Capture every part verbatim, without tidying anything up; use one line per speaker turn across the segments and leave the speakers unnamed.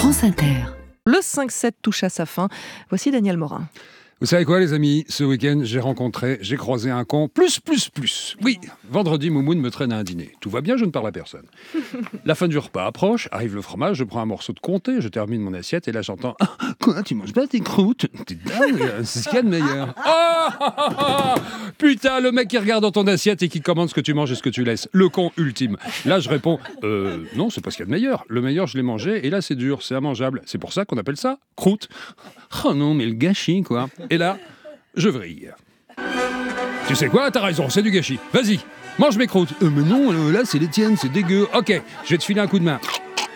France Inter.
Le cinq sept touche à sa fin. Voici Daniel Morin.
Vous savez quoi, les amis? Ce week-end, j'ai rencontré, j'ai croisé un con plus, plus, plus. Oui, vendredi, Moumoune me traîne à un dîner. Tout va bien, je ne parle à personne. La fin du repas approche, arrive le fromage, je prends un morceau de comté, je termine mon assiette et là j'entends ah, « Quoi, tu manges pas tes croûtes? T'es dingue, c'est ce qu'il y a de meilleur. » Oh, putain, le mec qui regarde dans ton assiette et qui commande ce que tu manges et ce que tu laisses. Le con ultime. Là, je réponds euh, « Non, c'est pas ce qu'il y a de meilleur. Le meilleur, je l'ai mangé et là, c'est dur, c'est immangeable. C'est pour ça qu'on appelle ça croûte. » Oh non, mais le gâchis, quoi. Et là, je vrille. Tu sais quoi, t'as raison, c'est du gâchis. Vas-y, mange mes croûtes. Euh, mais non, là, c'est les tiennes, c'est dégueu. Ok, je vais te filer un coup de main.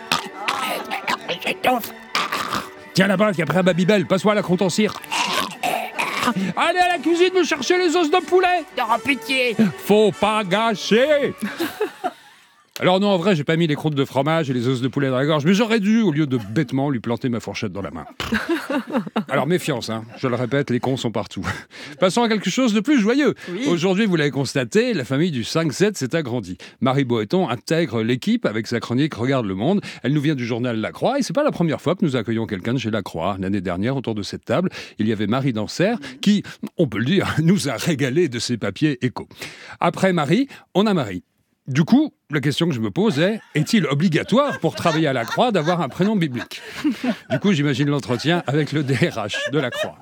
Tiens là-bas, qui a pris un Babybel, passe-moi la croûte en cire. Allez à la cuisine me chercher les os de poulet.
Oh, pitié.
Faut pas gâcher. Alors non, en vrai, j'ai pas mis les croûtes de fromage et les os de poulet dans la gorge, mais j'aurais dû, au lieu de bêtement, lui planter ma fourchette dans la main. Alors méfiance, hein, je le répète, les cons sont partout. Passons à quelque chose de plus joyeux. Oui. Aujourd'hui, vous l'avez constaté, la famille du cinq sept s'est agrandie. Marie Boëton intègre l'équipe avec sa chronique Regarde le Monde. Elle nous vient du journal La Croix et c'est pas la première fois que nous accueillons quelqu'un de chez La Croix. L'année dernière, autour de cette table, il y avait Marie Danser qui, on peut le dire, nous a régalé de ses papiers échos. Après Marie, on a Marie. Du coup, la question que je me pose est, est-il obligatoire pour travailler à la Croix d'avoir un prénom biblique? Du coup, j'imagine l'entretien avec le D R H de la Croix.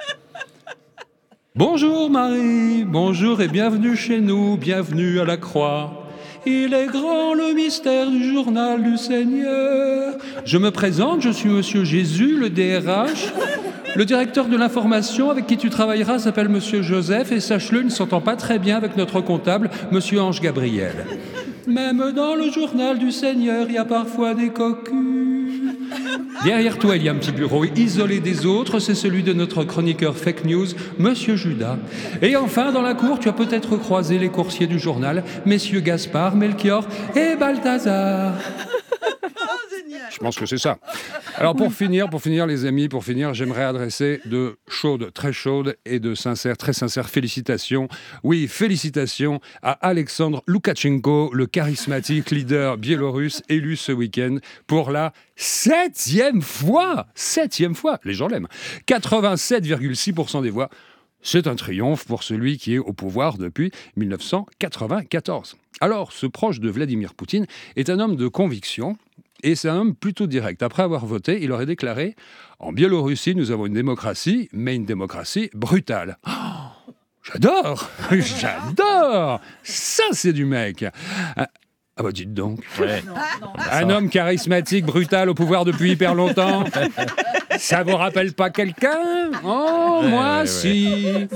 Bonjour Marie, bonjour et bienvenue chez nous, bienvenue à la Croix. Il est grand le mystère du journal du Seigneur. Je me présente, je suis Monsieur Jésus, le D R H. Le directeur de l'information avec qui tu travailleras s'appelle Monsieur Joseph et sache-le, il ne s'entend pas très bien avec notre comptable, Monsieur Ange Gabriel. Même dans le journal du Seigneur, il y a parfois des cocus. Derrière toi, il y a un petit bureau isolé des autres, c'est celui de notre chroniqueur fake news, Monsieur Judas. Et enfin, dans la cour, tu as peut-être croisé les coursiers du journal, Messieurs Gaspard, Melchior et Balthazar. Je pense que c'est ça. Alors pour finir, pour finir les amis, pour finir, j'aimerais adresser de chaudes, très chaudes et de sincères, très sincères félicitations. Oui, félicitations à Alexandre Loukachenko, le charismatique leader biélorusse élu ce week-end pour la septième fois. Septième fois, les gens l'aiment. quatre-vingt-sept virgule six pour cent des voix. C'est un triomphe pour celui qui est au pouvoir depuis dix-neuf cent quatre-vingt-quatorze. Alors, ce proche de Vladimir Poutine est un homme de conviction. Et c'est un homme plutôt direct. Après avoir voté, il aurait déclaré « En Biélorussie, nous avons une démocratie, mais une démocratie brutale. Oh, » J'adore. J'adore. Ça, c'est du mec. Ah, ah bah dites donc. Ouais. Non, un homme charismatique, brutal, au pouvoir depuis hyper longtemps. Ça vous rappelle pas quelqu'un? Oh, ouais, moi, ouais, si. Ouais.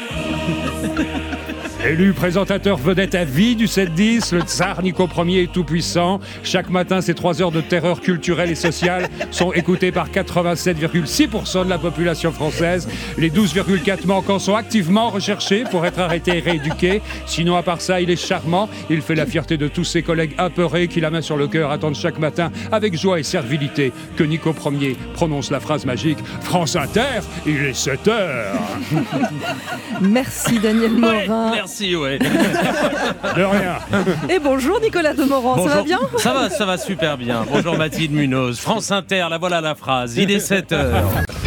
Élu présentateur vedette à vie du sept dix, le tsar Nico Ier est tout-puissant. Chaque matin, ces trois heures de terreur culturelle et sociale sont écoutées par quatre-vingt-sept virgule six pour cent de la population française. Les douze virgule quatre manquants sont activement recherchés pour être arrêtés et rééduqués. Sinon, à part ça, il est charmant. Il fait la fierté de tous ses collègues apeurés qui, la main sur le cœur, attendent chaque matin avec joie et servilité que Nico Ier prononce la phrase magique « France Inter, il est sept heures ».
Merci Daniel Morin.
Ouais, merci, ouais.
De rien.
Et bonjour Nicolas Demorand, bonjour. Ça va bien?
Ça va, ça va super bien. Bonjour Mathilde Munoz. France Inter, la voilà la phrase. Il est sept heures.